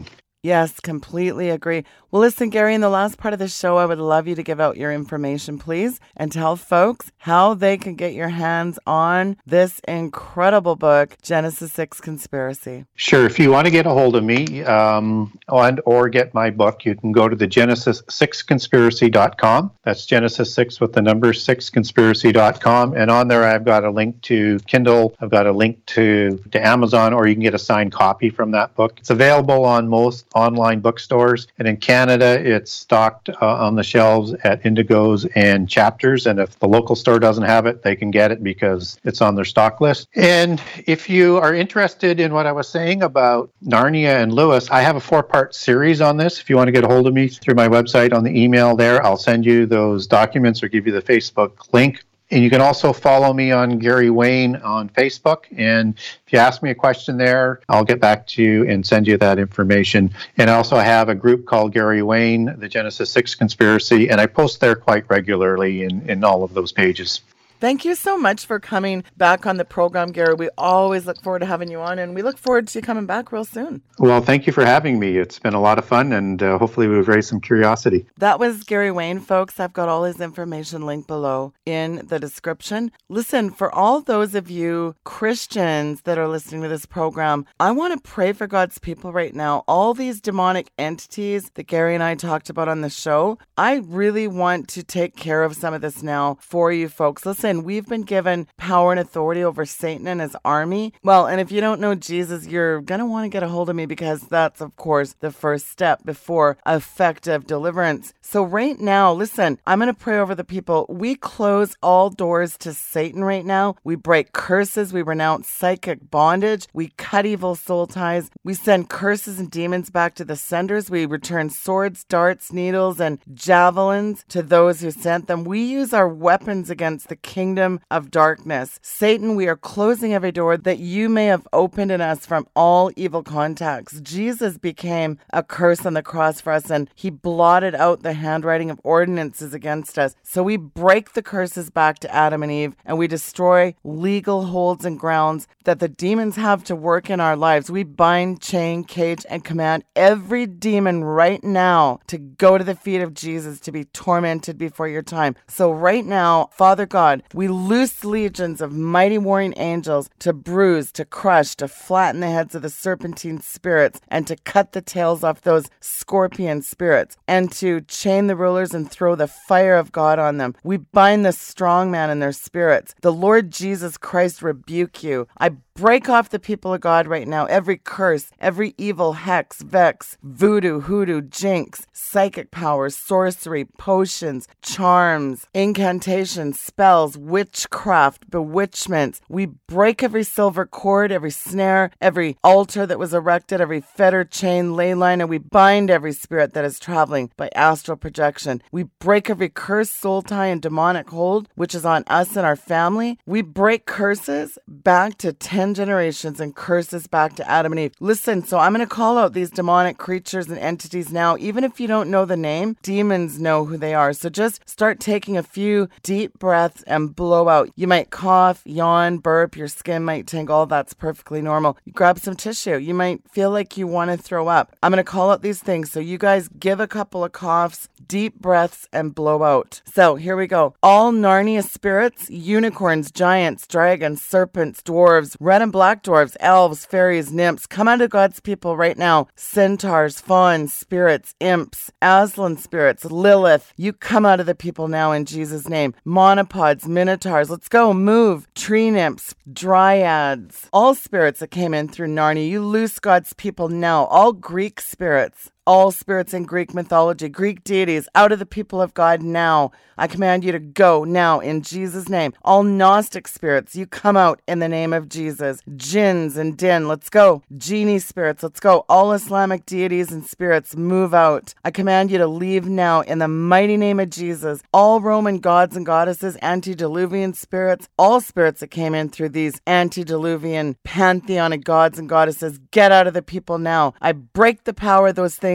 Yes, completely agree. Well, listen, Gary, in the last part of the show, I would love you to give out your information, please, and tell folks how they can get your hands on this incredible book, Genesis six Conspiracy. Sure. If you want to get a hold of me um, and or get my book, you can go to the genesis six conspiracy dot com. That's Genesis six with the number six conspiracy dot com. And on there, I've got a link to Kindle. I've got a link to, to Amazon, or you can get a signed copy from that book. It's available on most online bookstores. And in Canada, it's stocked uh, on the shelves at Indigos and Chapters. And if the local store doesn't have it, they can get it because it's on their stock list. And if you are interested in what I was saying about Narnia and Lewis, I have a four-part series on this. If you want to get a hold of me through my website on the email there, I'll send you those documents or give you the Facebook link. And you can also follow me on Gary Wayne on Facebook. And if you ask me a question there, I'll get back to you and send you that information. And I also have a group called Gary Wayne, the Genesis six Conspiracy, and I post there quite regularly in, in all of those pages. Thank you so much for coming back on the program, Gary. We always look forward to having you on, and we look forward to you coming back real soon. Well, thank you for having me. It's been a lot of fun, and uh, hopefully we've raised some curiosity. That was Gary Wayne, folks. I've got all his information linked below in the description. Listen, for all those of you Christians that are listening to this program, I want to pray for God's people right now. All these demonic entities that Gary and I talked about on the show, I really want to take care of some of this now for you folks. Listen, we've been given power and authority over Satan and his army. Well, and if you don't know Jesus, you're going to want to get a hold of me because that's, of course, the first step before effective deliverance. So right now, listen, I'm going to pray over the people. We close all doors to Satan right now. We break curses. We renounce psychic bondage. We cut evil soul ties. We send curses and demons back to the senders. We return swords, darts, needles, and javelins to those who sent them. We use our weapons against the kingdom of darkness. Satan, we are closing every door that you may have opened in us from all evil contacts. Jesus became a curse on the cross for us, and he blotted out the handwriting of ordinances against us. So we break the curses back to Adam and Eve, and we destroy legal holds and grounds that the demons have to work in our lives. We bind, chain, cage, and command every demon right now to go to the feet of Jesus to be tormented before your time. So right now, Father God, we loose legions of mighty warring angels to bruise, to crush, to flatten the heads of the serpentine spirits, and to cut the tails off those scorpion spirits, and to chain the rulers and throw the fire of God on them. We bind the strong man and their spirits. The Lord Jesus Christ rebuke you. I break off the people of God right now. Every curse, every evil hex, vex, voodoo, hoodoo, jinx, psychic powers, sorcery, potions, charms, incantations, spells, witchcraft, bewitchments. We break every silver cord, every snare, every altar that was erected, every fetter, chain, ley line, and we bind every spirit that is traveling by astral projection. We break every curse, soul tie, and demonic hold, which is on us and our family. We break curses back to ten generations and curses back to Adam and Eve. Listen, so I'm going to call out these demonic creatures and entities now. Even if you don't know the name, demons know who they are. So just start taking a few deep breaths and blow out. You might cough, yawn, burp, your skin might tingle. That's perfectly normal. You grab some tissue. You might feel like you want to throw up. I'm going to call out these things. So you guys give a couple of coughs, deep breaths, and blow out. So here we go. All Narnia spirits, unicorns, giants, dragons, serpents, dwarves, red and black dwarves, elves, fairies, nymphs, come out of God's people right now. Centaurs, fauns, spirits, imps, Aslan spirits, Lilith, you come out of the people now in Jesus' name. Monopods, minotaurs, let's go, move. Tree nymphs, dryads, all spirits that came in through Narnia, you loose God's people now. All Greek spirits, all spirits in Greek mythology, Greek deities, out of the people of God now. I command you to go now in Jesus' name. All Gnostic spirits, you come out in the name of Jesus. Jinns and din, let's go. Genie spirits, let's go. All Islamic deities and spirits, move out. I command you to leave now in the mighty name of Jesus. All Roman gods and goddesses, antediluvian spirits, all spirits that came in through these antediluvian pantheon of gods and goddesses, get out of the people now. I break the power of those things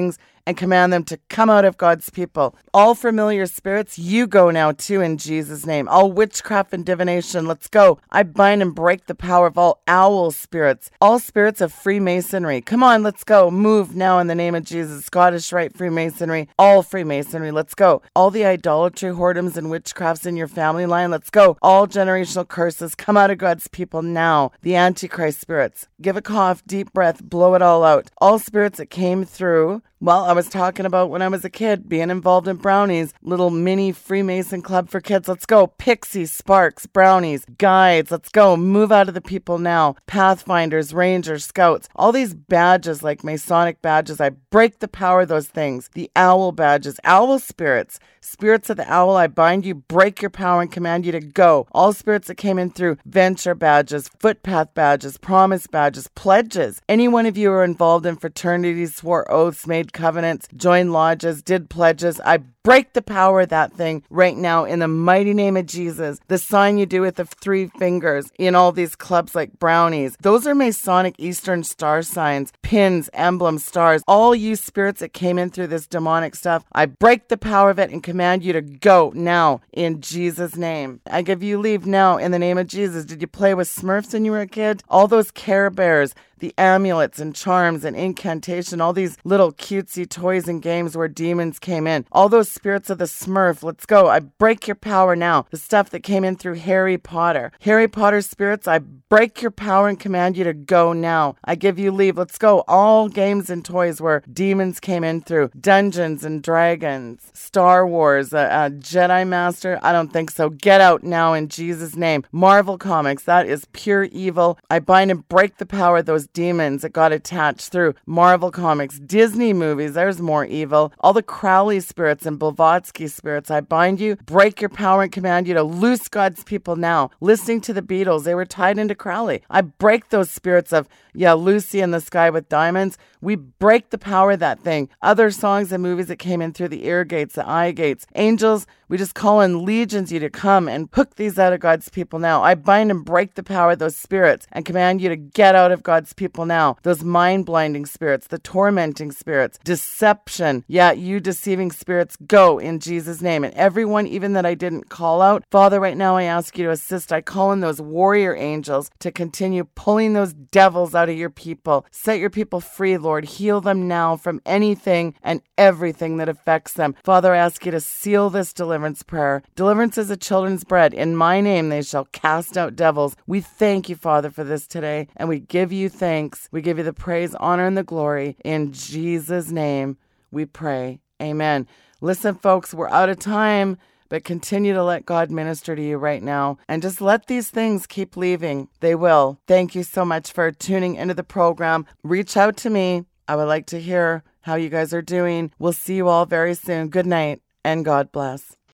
and command them to come out of God's people. All familiar spirits, you go now too in Jesus' name. All witchcraft and divination, let's go. I bind and break the power of all owl spirits, all spirits of Freemasonry. Come on, let's go. Move now in the name of Jesus. Scottish Rite Freemasonry, all Freemasonry, let's go. All the idolatry, whoredoms, and witchcrafts in your family line, let's go. All generational curses, come out of God's people now. The Antichrist spirits, give a cough, deep breath, blow it all out. All spirits that came through, well, I was talking about when I was a kid, being involved in Brownies, little mini Freemason club for kids. Let's go. Pixies, Sparks, Brownies, Guides. Let's go. Move out of the people now. Pathfinders, Rangers, Scouts. All these badges like Masonic badges, I break the power of those things. The owl badges, owl spirits. Spirits of the owl, I bind you, break your power, and command you to go. All spirits that came in through venture badges, footpath badges, promise badges, pledges. Any one of you who are involved in fraternities, swore oaths, made covenants, joined lodges, did pledges, I break the power of that thing right now in the mighty name of Jesus. The sign you do with the three fingers in all these clubs like Brownies, those are Masonic Eastern Star signs, pins, emblems, stars. All you spirits that came in through this demonic stuff, I break the power of it and command you to go now in Jesus' name. I give you leave now in the name of Jesus. Did you play with Smurfs when you were a kid? All those Care Bears, the amulets and charms and incantation, all these little cutesy toys and games where demons came in. All those spirits of the Smurf, let's go. I break your power now. The stuff that came in through Harry Potter. Harry Potter spirits, I break your power and command you to go now. I give you leave. Let's go. All games and toys where demons came in through. Dungeons and Dragons, Star Wars, a, a Jedi Master, I don't think so. Get out now in Jesus' name. Marvel Comics, that is pure evil. I bind and break the power of those demons that got attached through Marvel Comics. Disney movies, there's more evil. All the Crowley spirits and Blavatsky spirits, I bind you, break your power, and command you to loose God's people now. Listening to the Beatles, they were tied into Crowley. I break those spirits of, yeah, Lucy in the Sky with Diamonds. We break the power of that thing. Other songs and movies that came in through the ear gates, the eye gates. Angels, we just call in legions you to come and hook these out of God's people now. I bind and break the power of those spirits and command you to get out of God's people now. Those mind-blinding spirits, the tormenting spirits, deception. Yeah, you deceiving spirits, go in Jesus' name. And everyone, even that I didn't call out, Father, right now I ask you to assist. I call in those warrior angels to continue pulling those devils out of your people. Set your people free, Lord. Heal them now from anything and everything that affects them. Father, I ask you to seal this deliverance prayer. Deliverance is a children's bread. In my name they shall cast out devils. We thank you, Father, for this today, and we give you thanks. We give you the praise, honor, and the glory. In Jesus' name we pray. Amen. Listen, folks, we're out of time, but continue to let God minister to you right now. And just let these things keep leaving. They will. Thank you so much for tuning into the program. Reach out to me. I would like to hear how you guys are doing. We'll see you all very soon. Good night and God bless.